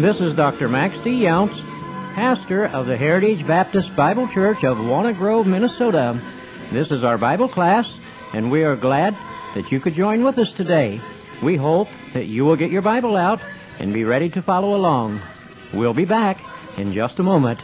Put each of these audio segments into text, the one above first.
This is Dr. Max T. Younts, pastor of the Heritage Baptist Bible Church of Walnut Grove, Minnesota. This is our Bible class, and we are glad that you could join with us today. We hope that you will get your Bible out and be ready to follow along. We'll be back in just a moment.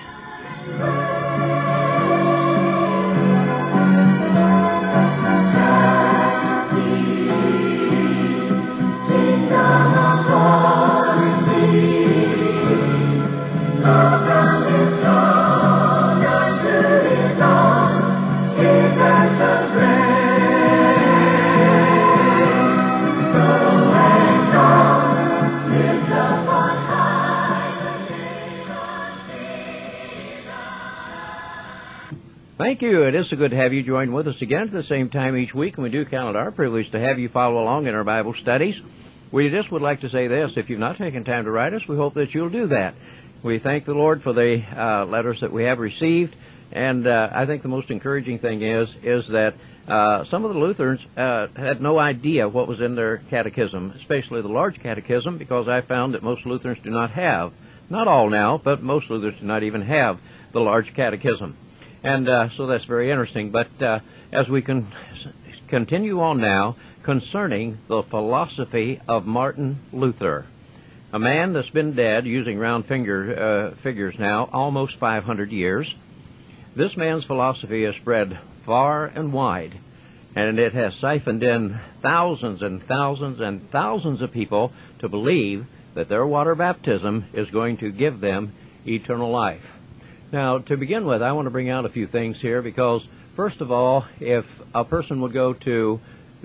Thank you. It is so good to have you join with us again at the same time each week, and we do count it our privilege to have you follow along in our Bible studies. We just would like to say this. If you've not taken time to write us, we hope that you'll do that. We thank the Lord for the letters that we have received, and I think the most encouraging thing is that some of the Lutherans had no idea what was in their catechism, especially the large catechism, because I found that most Lutherans do not have, not all now, but most Lutherans do not even have the large catechism. And so that's very interesting. But as we can continue on now concerning the philosophy of Martin Luther, a man that's been dead, using round figures now, almost 500 years. This man's philosophy has spread far and wide, and it has siphoned in thousands and thousands and thousands of people to believe that their water baptism is going to give them eternal life. Now, to begin with, I want to bring out a few things here because, first of all, if a person would go to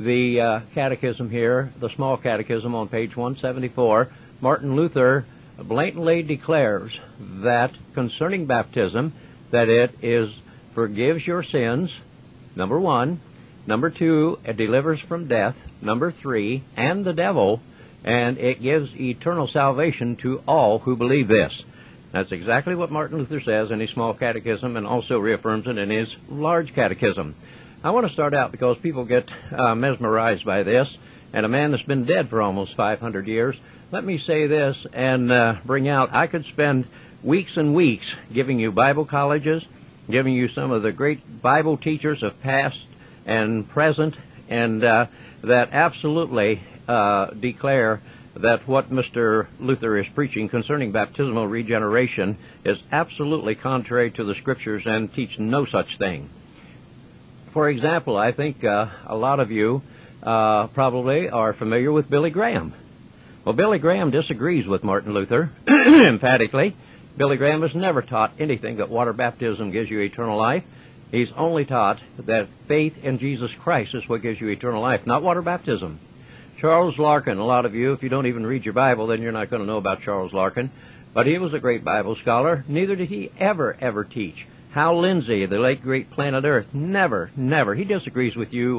the catechism here, the small catechism on page 174, Martin Luther blatantly declares that concerning baptism, that it forgives your sins, number one, number two, it delivers from death, number three, and the devil, and it gives eternal salvation to all who believe this. That's exactly what Martin Luther says in his small catechism and also reaffirms it in his large catechism. I want to start out because people get mesmerized by this, and a man that's been dead for almost 500 years. Let me say this and bring out, I could spend weeks and weeks giving you Bible colleges, giving you some of the great Bible teachers of past and present, and that absolutely declare that what Mr. Luther is preaching concerning baptismal regeneration is absolutely contrary to the Scriptures and teach no such thing. For example, I think a lot of you probably are familiar with Billy Graham. Well, Billy Graham disagrees with Martin Luther emphatically. Billy Graham has never taught anything that water baptism gives you eternal life. He's only taught that faith in Jesus Christ is what gives you eternal life, not water baptism. Charles Larkin, a lot of you, if you don't even read your Bible, then you're not going to know about Charles Larkin. But he was a great Bible scholar. Neither did he ever teach. Hal Lindsey, the late great Planet Earth, never. He disagrees with you,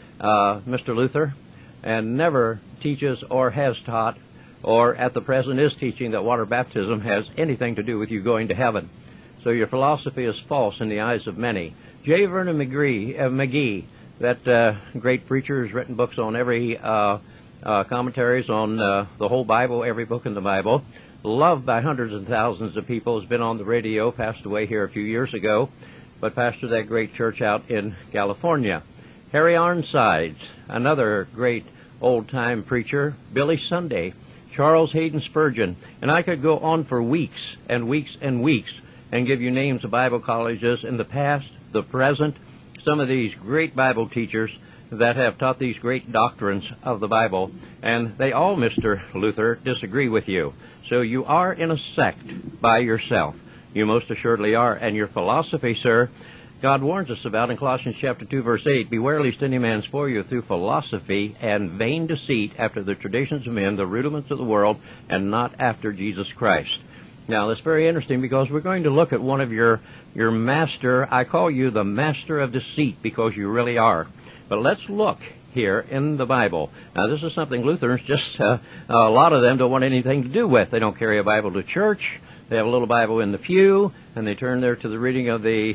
Mr. Luther, and never teaches or has taught or at the present is teaching that water baptism has anything to do with you going to heaven. So your philosophy is false in the eyes of many. J. Vernon McGee, that great preacher, has written books on every commentaries on the whole Bible, every book in the Bible, loved by hundreds and thousands of people, has been on the radio, passed away here a few years ago, but pastored that great church out in California. Harry Arnsides, another great old-time preacher, Billy Sunday, Charles Hayden Spurgeon, and I could go on for weeks and weeks and weeks and give you names of Bible colleges in the past, the present, some of these great Bible teachers that have taught these great doctrines of the Bible, and they all, Mr. Luther, disagree with you. So you are in a sect by yourself. You most assuredly are. And your philosophy, sir, God warns us about in Colossians chapter 2, verse 8, beware lest any man spoil you through philosophy and vain deceit after the traditions of men, the rudiments of the world, and not after Jesus Christ. Now, that's very interesting because we're going to look at one of your master. I call you the master of deceit because you really are. But let's look here in the Bible. Now, this is something Lutherans just, a lot of them don't want anything to do with. They don't carry a Bible to church. They have a little Bible in the pew, and they turn there to the reading of the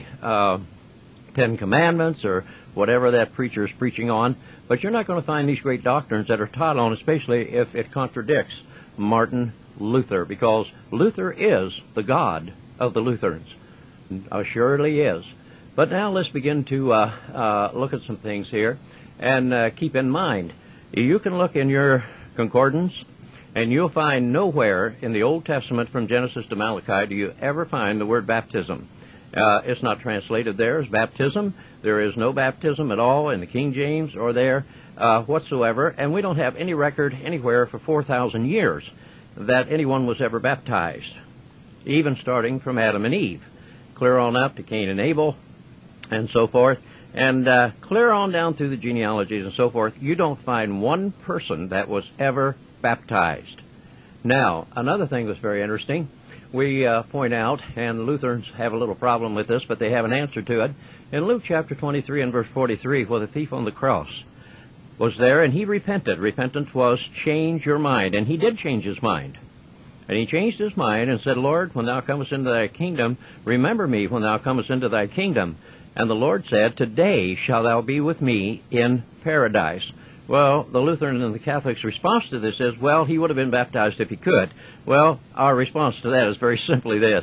Ten Commandments or whatever that preacher is preaching on. But you're not going to find these great doctrines that are taught on, especially if it contradicts Martin Luther, because Luther is the God of the Lutherans. Assuredly is. But now let's begin to look at some things here, and keep in mind, you can look in your concordance, and you'll find nowhere in the Old Testament from Genesis to Malachi do you ever find the word baptism. It's not translated there as baptism. There is no baptism at all in the King James or there whatsoever, and we don't have any record anywhere for 4,000 years that anyone was ever baptized, even starting from Adam and Eve, clear on up to Cain and Abel, and so forth, and clear on down through the genealogies and so forth. You don't find one person that was ever baptized. Now, another thing that's very interesting, we point out, and Lutherans have a little problem with this, but they have an answer to it. In Luke chapter 23 and verse 43, where the thief on the cross was there, and he repented. Repentance was change your mind, and he did change his mind. And he changed his mind and said, Lord, when thou comest into thy kingdom, remember me when thou comest into thy kingdom. And the Lord said, today shalt thou be with me in paradise. Well, the Lutheran and the Catholic's response to this is, well, he would have been baptized if he could. Well, our response to that is very simply this.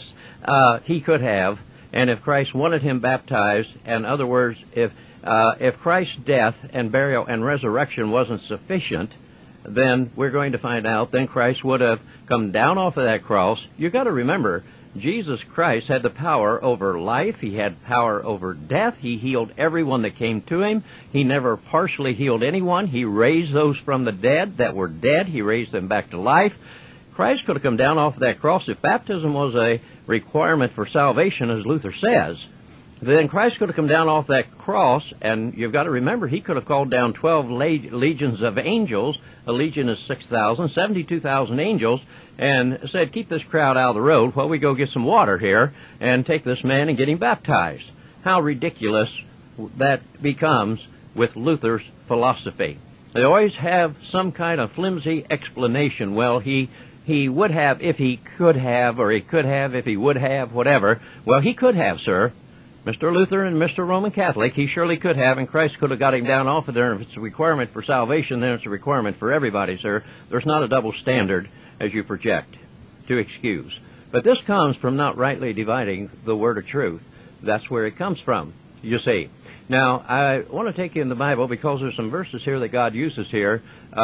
He could have, and if Christ wanted him baptized, in other words, if Christ's death and burial and resurrection wasn't sufficient, then we're going to find out then Christ would have come down off of that cross. You've got to remember, Jesus Christ had the power over life. He had power over death. He healed everyone that came to him. He never partially healed anyone. He raised those from the dead that were dead. He raised them back to life. Christ could have come down off of that cross. If baptism was a requirement for salvation, as Luther says, then Christ could have come down off that cross, and you've got to remember, he could have called down 12 legions of angels. A legion is 6,000, 72,000 angels, and said, keep this crowd out of the road while we go get some water here and take this man and get him baptized. How ridiculous that becomes with Luther's philosophy. They always have some kind of flimsy explanation. Well, he would have if he could have, or he could have if he would have, whatever. Well, he could have, sir. Mr. Luther and Mr. Roman Catholic, he surely could have, and Christ could have got him down off of there. And if it's a requirement for salvation, then it's a requirement for everybody, sir. There's not a double standard as you project to excuse. But this comes from not rightly dividing the word of truth. That's where it comes from, you see. Now, I want to take you in the Bible because there's some verses here that God uses here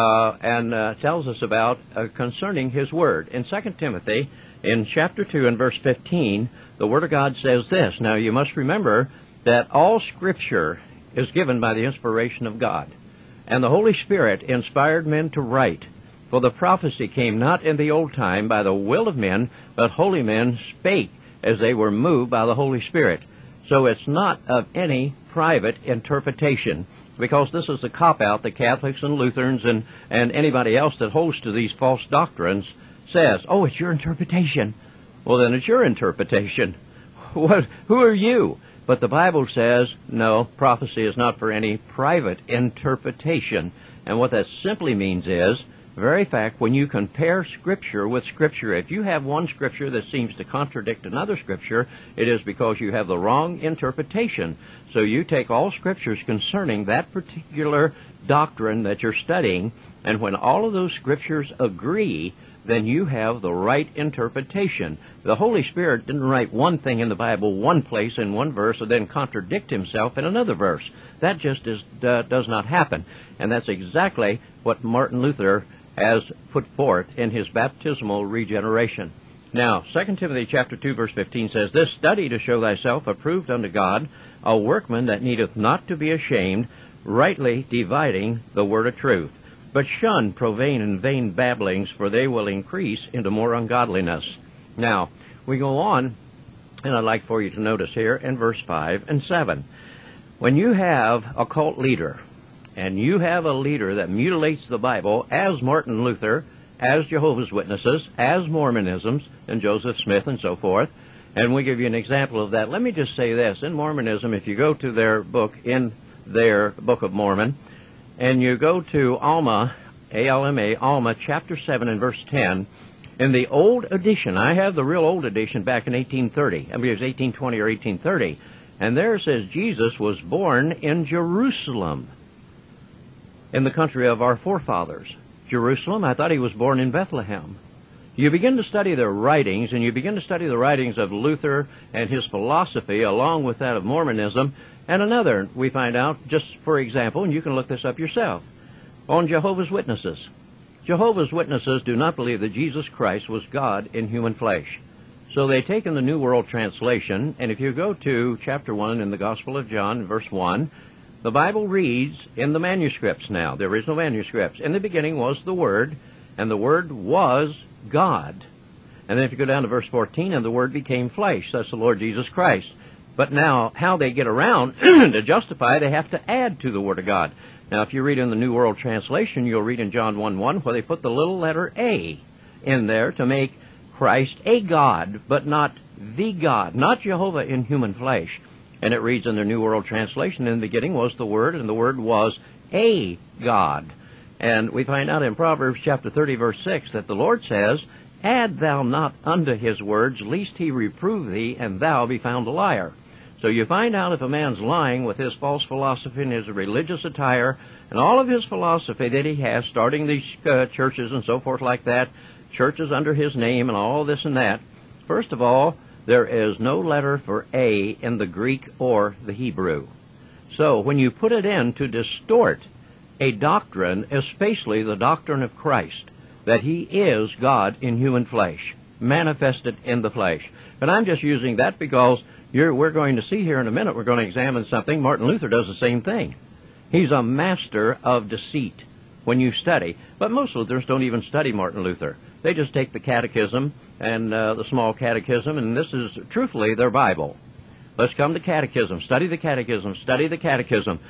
and tells us about concerning His Word. In 2 Timothy, in chapter 2 and verse 15, the Word of God says this. Now, you must remember that all Scripture is given by the inspiration of God. And the Holy Spirit inspired men to write. For the prophecy came not in the old time by the will of men, but holy men spake as they were moved by the Holy Spirit. So it's not of any private interpretation, because this is the cop-out that Catholics and Lutherans and anybody else that holds to these false doctrines says, oh, it's your interpretation. Well, then it's your interpretation. Who are you? But the Bible says, no, prophecy is not for any private interpretation. And what that simply means is, very fact, when you compare Scripture with Scripture, if you have one Scripture that seems to contradict another Scripture, it is because you have the wrong interpretation. So you take all Scriptures concerning that particular doctrine that you're studying, and when all of those Scriptures agree, then you have the right interpretation. The Holy Spirit didn't write one thing in the Bible one place in one verse and then contradict Himself in another verse. That just does not happen. And that's exactly what Martin Luther has put forth in his baptismal regeneration. Now, 2 Timothy chapter 2, verse 15 says, This study to show thyself approved unto God, a workman that needeth not to be ashamed, rightly dividing the word of truth. But shun profane and vain babblings, for they will increase into more ungodliness. Now, we go on, and I'd like for you to notice here in verse 5 and 7. When you have a cult leader, and you have a leader that mutilates the Bible, as Martin Luther, as Jehovah's Witnesses, as Mormonisms, and Joseph Smith, and so forth, and we give you an example of that. Let me just say this. In Mormonism, if you go to their book, in their Book of Mormon, and you go to Alma, A-L-M-A, Alma, chapter 7 and verse 10, in the old edition, I have the real old edition back in 1830, I mean it was 1820 or 1830, and there it says Jesus was born in Jerusalem, in the country of our forefathers. Jerusalem? I thought He was born in Bethlehem. you begin to study their writings, and you begin to study the writings of Luther and his philosophy along with that of Mormonism, and another, we find out, just for example, and you can look this up yourself, on Jehovah's Witnesses. Jehovah's Witnesses do not believe that Jesus Christ was God in human flesh. So they take in the New World Translation, and if you go to chapter 1 in the Gospel of John, verse 1, the Bible reads in the manuscripts now, the original manuscripts, in the beginning was the Word, and the Word was God. And then if you go down to verse 14, and the Word became flesh, that's the Lord Jesus Christ. But now, how they get around to justify, they have to add to the Word of God. Now, if you read in the New World Translation, you'll read in John 1:1 where they put the little letter A in there to make Christ a God, but not the God, not Jehovah in human flesh. And it reads in the New World Translation, in the beginning was the Word, and the Word was a God. And we find out in Proverbs chapter 30, verse 6, that the Lord says, add thou not unto his words, lest he reprove thee, and thou be found a liar. So you find out if a man's lying with his false philosophy and his religious attire, and all of his philosophy that he has, starting these churches and so forth like that, churches under his name and all this and that. First of all, there is no letter for A in the Greek or the Hebrew. So when you put it in to distort a doctrine, especially the doctrine of Christ, that he is God in human flesh, manifested in the flesh. But I'm just using that because we're going to see here in a minute, we're going to examine something. Martin Luther does the same thing. He's a master of deceit when you study. But most Lutherans don't even study Martin Luther. They just take the catechism and the small catechism, and this is truthfully their Bible. Let's come to catechism. Study the catechism. Study the catechism.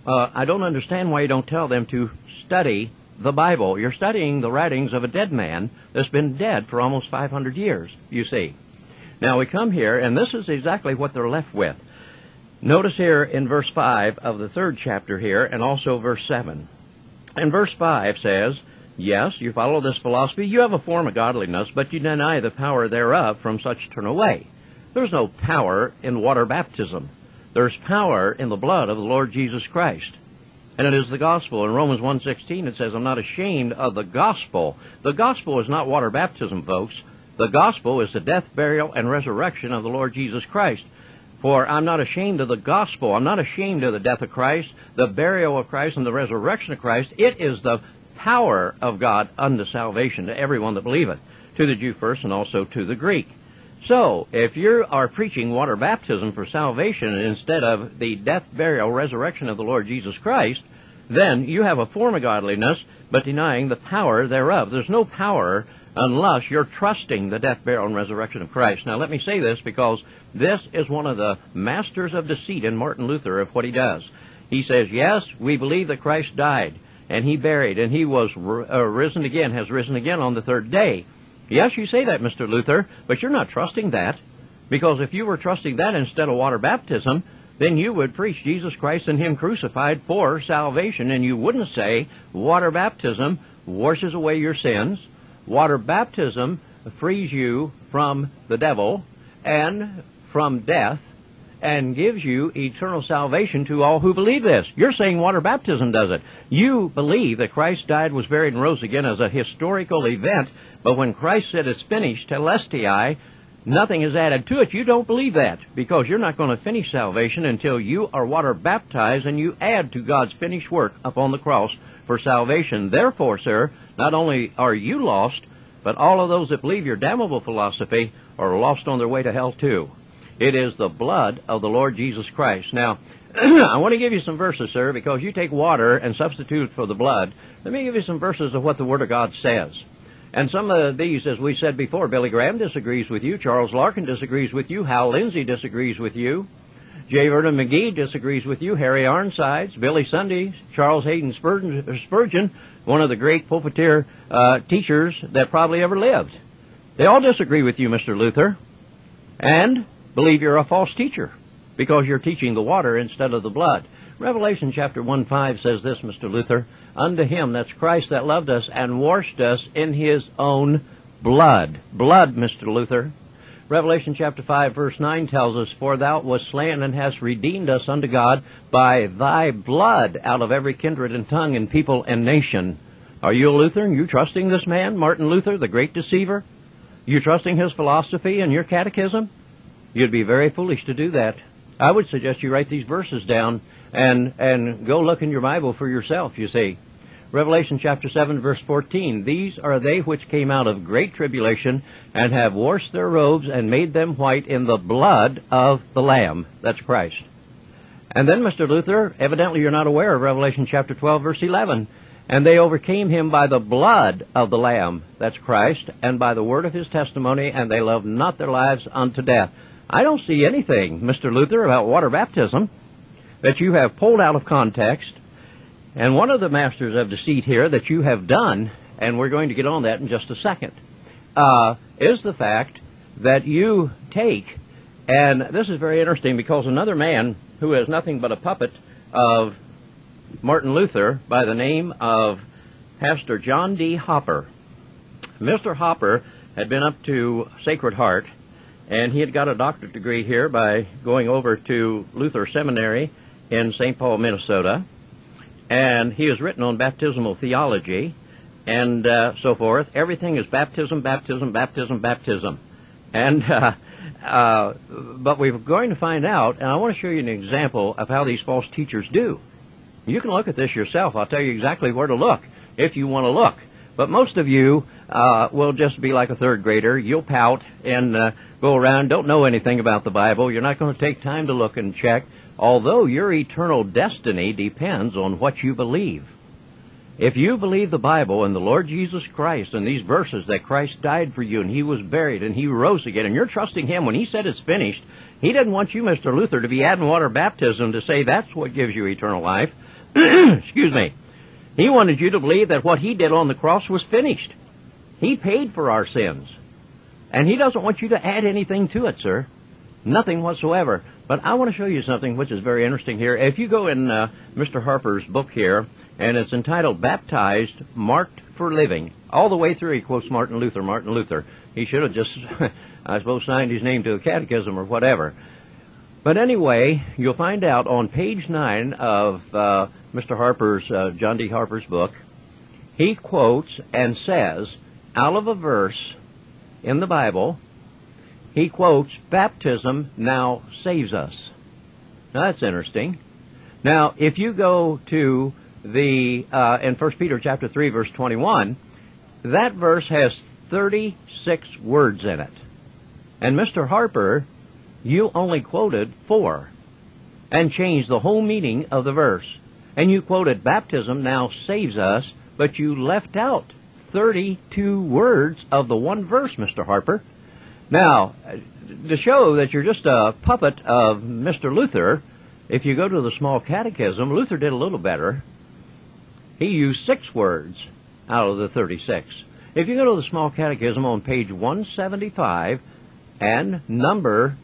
I don't understand why you don't tell them to study the Bible. You're studying the writings of a dead man that's been dead for almost 500 years, you see. Now we come here, and this is exactly what they're left with. Notice here in verse 5 of the 3rd chapter here, and also verse 7. And verse 5 says, yes, you follow this philosophy, you have a form of godliness, but you deny the power thereof, from such turn away. There's no power in water baptism. There's power in the blood of the Lord Jesus Christ. And it is the gospel. In Romans 1:16 it says, I'm not ashamed of the gospel. The gospel is not water baptism, folks. The gospel is the death, burial, and resurrection of the Lord Jesus Christ. For I'm not ashamed of the gospel. I'm not ashamed of the death of Christ, the burial of Christ, and the resurrection of Christ. It is the power of God unto salvation to everyone that believeth, to the Jew first and also to the Greek. So, if you are preaching water baptism for salvation instead of the death, burial, resurrection of the Lord Jesus Christ, then you have a form of godliness, but denying the power thereof. There's no power unless you're trusting the death, burial, and resurrection of Christ. Now, let me say this because this is one of the masters of deceit in Martin Luther of what he does. He says, yes, we believe that Christ died, and he buried, and he was risen again, has risen again on the 3rd day. Yes, you say that, Mr. Luther, but you're not trusting that, because if you were trusting that instead of water baptism, then you would preach Jesus Christ and him crucified for salvation, and you wouldn't say water baptism washes away your sins, water baptism frees you from the devil and from death and gives you eternal salvation to all who believe this. You're saying water baptism does it. You believe that Christ died, was buried, and rose again as a historical event, but when Christ said it's finished, telestai, nothing is added to it. You don't believe that because you're not going to finish salvation until you are water baptized and you add to God's finished work upon the cross for salvation. Therefore, sir, not only are you lost, but all of those that believe your damnable philosophy are lost on their way to hell too. It is the blood of the Lord Jesus Christ. Now, I want to give you some verses, sir, because you take water and substitute it for the blood. Let me give you some verses of what the Word of God says. And some of these, as we said before, Billy Graham disagrees with you, Charles Larkin disagrees with you, Hal Lindsey disagrees with you, J. Vernon McGee disagrees with you, Harry Arnsides, Billy Sunday, Charles Hayden Spurgeon, one of the great pulpiteer teachers that probably ever lived. They all disagree with you, Mr. Luther, and believe you're a false teacher because you're teaching the water instead of the blood. Revelation chapter 1:5 says this, Mr. Luther, unto him, that's Christ, that loved us and washed us in his own blood. Blood, Mr. Luther. Revelation chapter 5 verse 9 tells us, for thou wast slain and hast redeemed us unto God by thy blood out of every kindred and tongue and people and nation. Are you a Lutheran? You trusting this man, Martin Luther, the great deceiver? You trusting his philosophy and your catechism? You'd be very foolish to do that. I would suggest you write these verses down and go look in your Bible for yourself, you see. Revelation chapter 7, verse 14, these are they which came out of great tribulation and have washed their robes and made them white in the blood of the Lamb. That's Christ. And then, Mr. Luther, evidently you're not aware of Revelation chapter 12, verse 11. And they overcame him by the blood of the Lamb, that's Christ, and by the word of his testimony, and they loved not their lives unto death. I don't see anything, Mr. Luther, about water baptism that you have pulled out of context. And one of the masters of deceit here that you have done, and we're going to get on that in just a second, is the fact that you take, and this is very interesting because another man who is nothing but a puppet of Martin Luther by the name of Pastor John D. Hopper. Mr. Hopper had been up to Sacred Heart, and he had got a doctorate degree here by going over to Luther Seminary in St. Paul, Minnesota. And he has written on baptismal theology and so forth. Everything is baptism, baptism, baptism, baptism. And but we're going to find out, and I want to show you an example of how these false teachers do. You can look at this yourself. I'll tell you exactly where to look if you want to look. But most of you will just be like a third grader. You'll pout and go around, don't know anything about the Bible. You're not going to take time to look and check, although your eternal destiny depends on what you believe. If you believe the Bible and the Lord Jesus Christ and these verses that Christ died for you and he was buried and he rose again, and you're trusting him when he said it's finished, he didn't want you, Mr. Luther, to be adding water baptism to say that's what gives you eternal life. Excuse me. He wanted you to believe that what he did on the cross was finished. He paid for our sins. And he doesn't want you to add anything to it, sir. Nothing whatsoever. But I want to show you something which is very interesting here. If you go in Mr. Harper's book here, and it's entitled Baptized, Marked for Living. All the way through he quotes Martin Luther, Martin Luther. He should have just, I suppose, signed his name to a catechism or whatever. But anyway, you'll find out on page 9 of Mr. Harper's, John D. Harper's book, he quotes and says, out of a verse in the Bible, he quotes, baptism now saves us. Now that's interesting. Now, if you go to the, in 1 Peter chapter 3, verse 21, that verse has 36 words in it. And Mr. Harper, you only quoted 4 and changed the whole meaning of the verse. And you quoted baptism now saves us, but you left out 32 words of the one verse, Mr. Harper. Now, to show that you're just a puppet of Mr. Luther, if you go to the Small Catechism, Luther did a little better. He used 6 words out of the 36. If you go to the Small Catechism on page 175 and number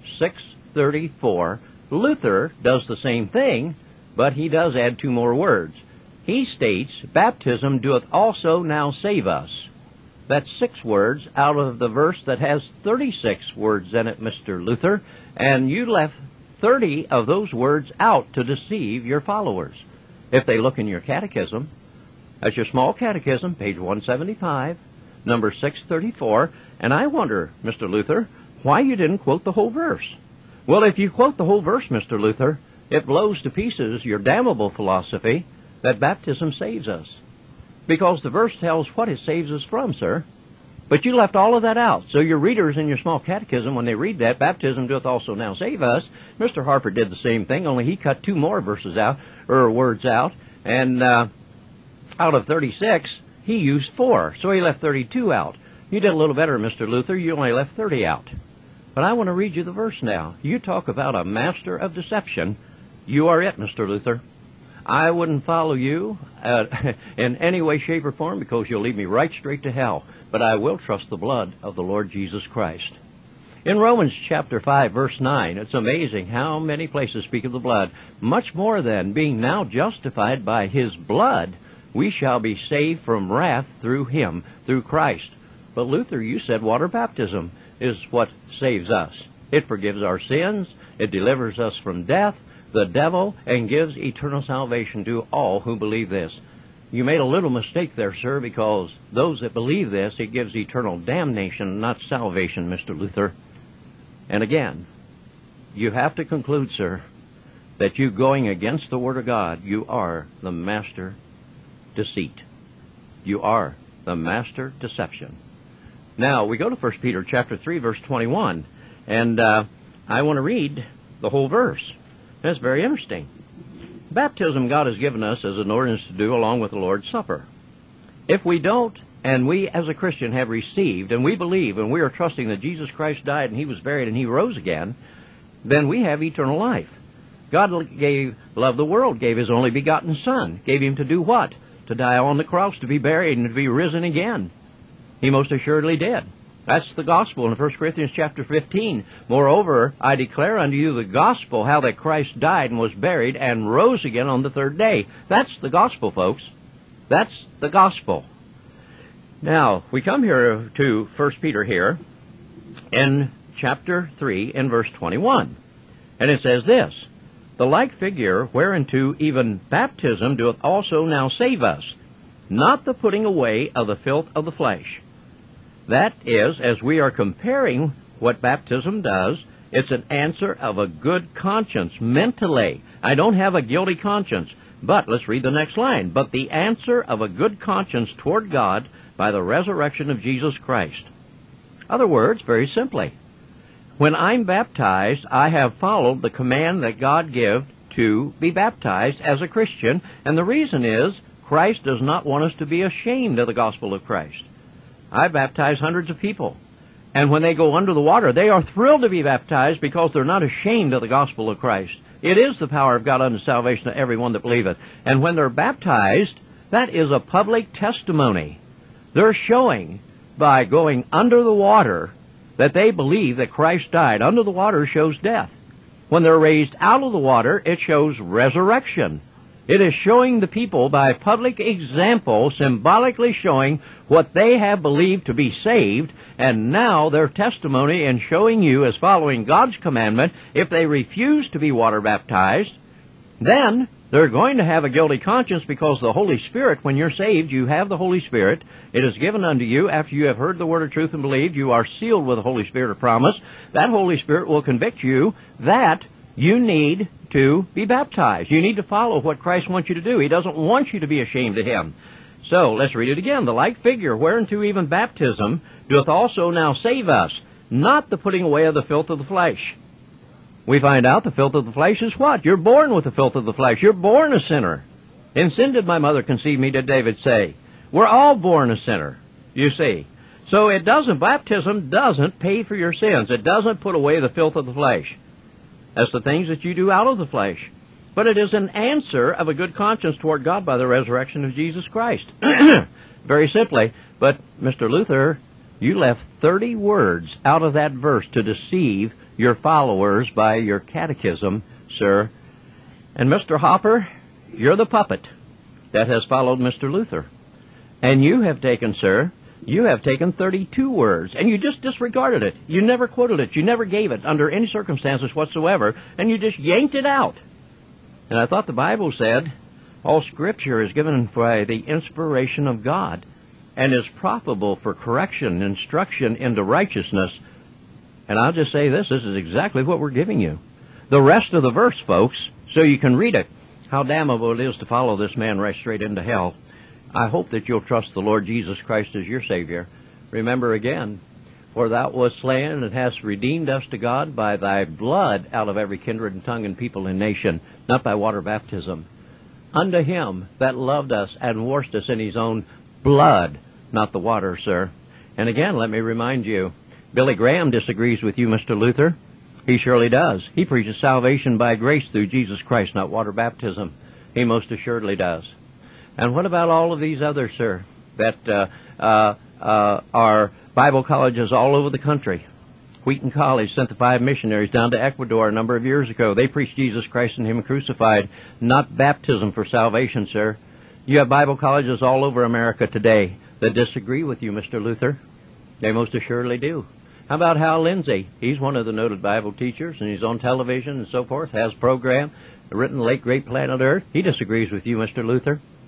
634, Luther does the same thing, but he does add 2 more words. He states, baptism doeth also now save us. That's 6 words out of the verse that has 36 words in it, Mr. Luther, and you left 30 of those words out to deceive your followers. If they look in your catechism, that's your Small Catechism, page 175, number 634, and I wonder, Mr. Luther, why you didn't quote the whole verse. Well, if you quote the whole verse, Mr. Luther, it blows to pieces your damnable philosophy that baptism saves us. Because the verse tells what it saves us from, sir. But you left all of that out. So your readers in your Small Catechism, when they read that, baptism doth also now save us, Mr. Harper did the same thing, only he cut 2 more verses out, or words out, and out of 36, he used 4, so he left 32 out. You did a little better, Mr. Luther. You only left 30 out. But I want to read you the verse now. You talk about a master of deception. You are it, Mr. Luther. I wouldn't follow you in any way, shape, or form because you'll lead me right straight to hell. But I will trust the blood of the Lord Jesus Christ. In Romans chapter 5, verse 9, it's amazing how many places speak of the blood. Much more than being now justified by his blood, we shall be saved from wrath through him, through Christ. But Luther, you said water baptism is what saves us. It forgives our sins, it delivers us from death, the devil, and gives eternal salvation to all who believe this. You made a little mistake there, sir, because those that believe this, it gives eternal damnation, not salvation, Mr. Luther. And again, you have to conclude, sir, that you going against the Word of God, you are the master deceit. You are the master deception. Now, we go to 1 Peter chapter 3, verse 21, and I want to read the whole verse. That's very interesting. Baptism God has given us as an ordinance to do along with the Lord's Supper. If we don't, and we as a Christian have received, and we believe, and we are trusting that Jesus Christ died and He was buried and He rose again, then we have eternal life. God loved the world, gave His only begotten Son, gave Him to do what? To die on the cross, to be buried, and to be risen again. He most assuredly did. That's the gospel in 1 Corinthians chapter 15. Moreover, I declare unto you the gospel, how that Christ died and was buried and rose again on the third day. That's the gospel, folks. That's the gospel. Now, we come here to 1 Peter here in chapter 3 in verse 21. And it says this, the like figure whereunto even baptism doeth also now save us, not the putting away of the filth of the flesh. That is, as we are comparing what baptism does, it's an answer of a good conscience mentally. I don't have a guilty conscience. But, let's read the next line, but the answer of a good conscience toward God by the resurrection of Jesus Christ. Other words, very simply, when I'm baptized, I have followed the command that God gave to be baptized as a Christian, and the reason is Christ does not want us to be ashamed of the gospel of Christ. I baptize hundreds of people, and when they go under the water, they are thrilled to be baptized because they're not ashamed of the gospel of Christ. It is the power of God unto salvation to everyone that believeth. And when they're baptized, that is a public testimony. They're showing by going under the water that they believe that Christ died. Under the water shows death. When they're raised out of the water, it shows resurrection. It is showing the people by public example, symbolically showing what they have believed to be saved, and now their testimony in showing you as following God's commandment. If they refuse to be water baptized, then they're going to have a guilty conscience, because the Holy Spirit, when you're saved, you have the Holy Spirit. It is given unto you after you have heard the word of truth and believed. You are sealed with the Holy Spirit of promise. That Holy Spirit will convict you that you need to be baptized. You need to follow what Christ wants you to do. He doesn't want you to be ashamed of Him. So, let's read it again. The like figure whereunto even baptism doth also now save us, not the putting away of the filth of the flesh. We find out the filth of the flesh is what? You're born with the filth of the flesh. You're born a sinner. In sin did my mother conceive me, did David say. We're all born a sinner, you see. So baptism doesn't pay for your sins. It doesn't put away the filth of the flesh. That's the things that you do out of the flesh. But it is an answer of a good conscience toward God by the resurrection of Jesus Christ. Very simply. But, Mr. Luther, you left 30 words out of that verse to deceive your followers by your catechism, sir. And Mr. Hopper, you're the puppet that has followed Mr. Luther. And you have taken, sir, you have taken 32 words, and you just disregarded it. You never quoted it. You never gave it under any circumstances whatsoever, and you just yanked it out. And I thought the Bible said, all Scripture is given by the inspiration of God and is profitable for correction, instruction into righteousness. And I'll just say this is exactly what we're giving you. The rest of the verse, folks, so you can read it, how damnable it is to follow this man right straight into hell. I hope that you'll trust the Lord Jesus Christ as your Savior. Remember again, for thou wast slain and hast redeemed us to God by thy blood out of every kindred and tongue and people and nation, not by water baptism. Unto Him that loved us and washed us in His own blood, not the water, sir. And again, let me remind you, Billy Graham disagrees with you, Mr. Luther. He surely does. He preaches salvation by grace through Jesus Christ, not water baptism. He most assuredly does. And what about all of these others, sir, that are Bible colleges all over the country? Wheaton College sent the 5 missionaries down to Ecuador a number of years ago. They preached Jesus Christ and Him crucified, not baptism for salvation, sir. You have Bible colleges all over America today that disagree with you, Mr. Luther. They most assuredly do. How about Hal Lindsey? He's one of the noted Bible teachers, and he's on television and so forth, has a program written Late Great Planet Earth. He disagrees with you, Mr. Luther.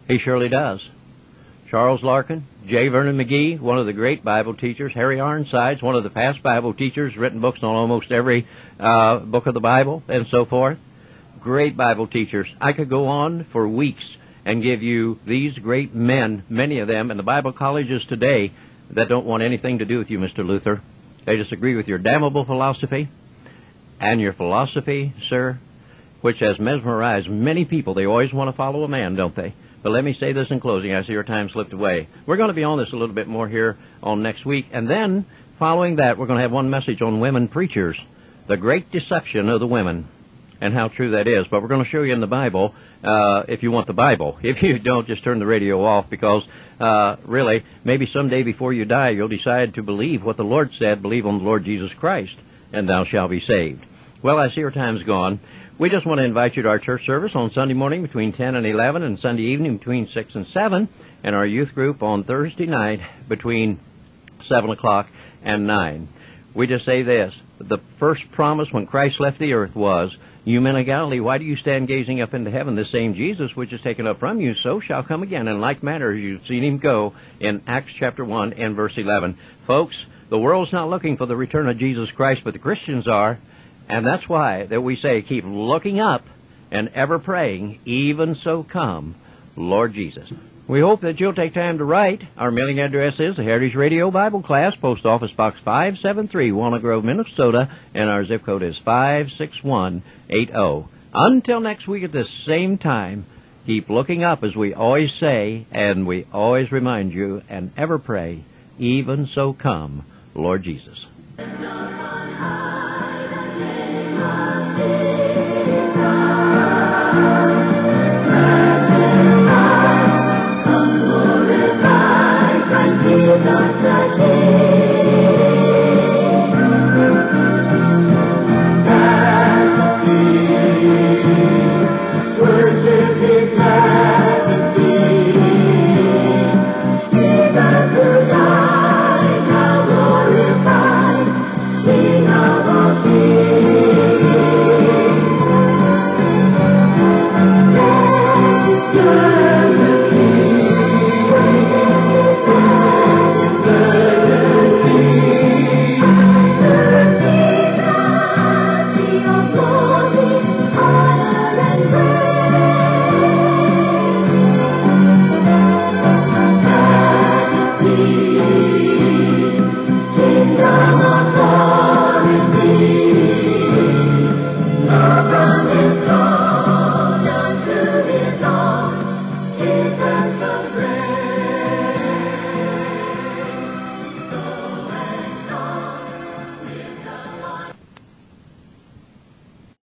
He surely does. Charles Larkin, J. Vernon McGee, one of the great Bible teachers. Harry Ironsides, one of the past Bible teachers, written books on almost every book of the Bible and so forth. Great Bible teachers. I could go on for weeks and give you these great men, many of them in the Bible colleges today, that don't want anything to do with you, Mr. Luther. They disagree with your damnable philosophy, and your philosophy, sir, which has mesmerized many people. They always want to follow a man, don't they? But let me say this in closing. I see your time slipped away. We're going to be on this a little bit more here on next week. And then, following that, we're going to have one message on women preachers, the great deception of the women, and how true that is. But we're going to show you in the Bible, if you want the Bible. If you don't, just turn the radio off, because really, maybe someday before you die, you'll decide to believe what the Lord said, believe on the Lord Jesus Christ, and thou shalt be saved. Well, I see your time's gone. We just want to invite you to our church service on Sunday morning between 10 and 11, and Sunday evening between 6 and 7, and our youth group on Thursday night between 7 o'clock and 9. We just say this: the first promise when Christ left the earth was, "You men of Galilee, why do you stand gazing up into heaven? This same Jesus which is taken up from you, so shall come again in like manner as you've seen him go," in Acts chapter 1 and verse 11. Folks, the world's not looking for the return of Jesus Christ, but the Christians are. And that's why that we say, keep looking up and ever praying, even so come, Lord Jesus. We hope that you'll take time to write. Our mailing address is the Heritage Radio Bible Class, Post Office Box 573, Walnut Grove, Minnesota, and our zip code is 56180. Until next week at the same time, keep looking up, as we always say, and we always remind you, and ever pray, even so come, Lord Jesus.